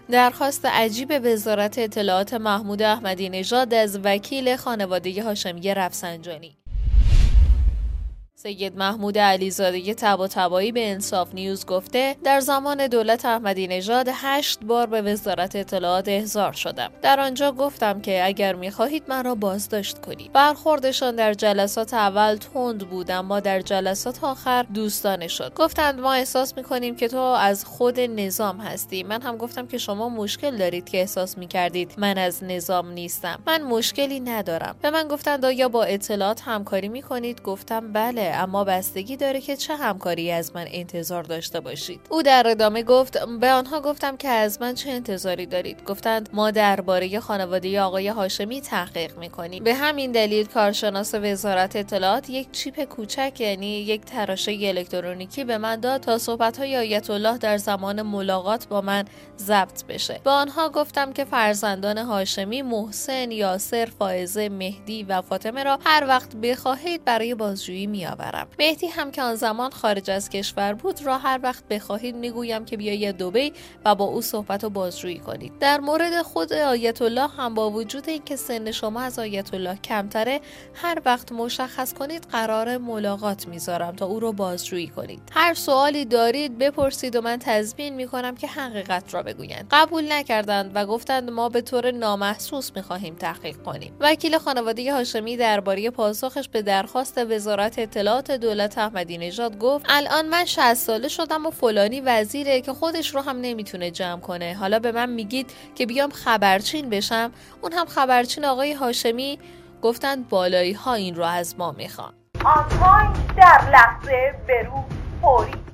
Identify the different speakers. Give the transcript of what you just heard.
Speaker 1: درخواست عجیب وزارت اطلاعات محمود احمدی نژاد از وکیل خانواده هاشمی رفسنجانی. سید محمود علیزاده طباطبایی به انصاف نیوز گفته در زمان دولت احمدی نژاد 8 بار به وزارت اطلاعات احضار شدم. در آنجا گفتم که اگر می‌خواهید من را بازداشت کنید. برخوردشان در جلسات اول تند بود، اما در جلسات آخر دوستانه شد. گفتند ما احساس می‌کنیم که تو از خود نظام هستی. من هم گفتم که شما مشکل دارید که احساس می‌کردید من از نظام نیستم. من مشکلی ندارم. به من گفتند آیا با اطلاعات همکاری می‌کنید؟ گفتم بله، اما بستگی داره که چه همکاری از من انتظار داشته باشید. او در ادامه گفت به آنها گفتم که از من چه انتظاری دارید. گفتند ما درباره خانواده آقای هاشمی تحقیق میکنیم. به همین دلیل کارشناس وزارت اطلاعات یک چیپ کوچک، یعنی یک تراشه الکترونیکی به من داد تا صحبت‌های آیت الله در زمان ملاقات با من ضبط بشه. به آنها گفتم که فرزندان هاشمی محسن، یاسر، فائزه، مهدی و فاطمه را هر وقت بخواهید برای بازجویی میآورم. مهدی هم که آن زمان خارج از کشور بود را هر وقت بخواهید میگویم که بیاید دبی و با او صحبت و بازجویی کنید. در مورد خود آیت الله هم با وجود اینکه سن شما از آیت الله کمتره، هر وقت مشخص کنید قرار ملاقات میذارم تا او رو بازجویی کنید. هر سوالی دارید بپرسید و من تضمین میکنم که حقیقت را بگویند. قبول نکردند و گفتند ما به طور نامحسوس میخواهیم تحقیق کنیم. وکیل خانواده هاشمی درباره پاسخش به درخواست وزارت اطلاعات دولت احمدی نژاد گفت الان من 60 ساله شدم و فلانی وزیره که خودش رو هم نمیتونه جمع کنه، حالا به من میگید که بیام خبرچین بشم، اون هم خبرچین آقای هاشمی. گفتند بالایی ها این رو از ما میخوان.
Speaker 2: آنها در لحظه به رو فوری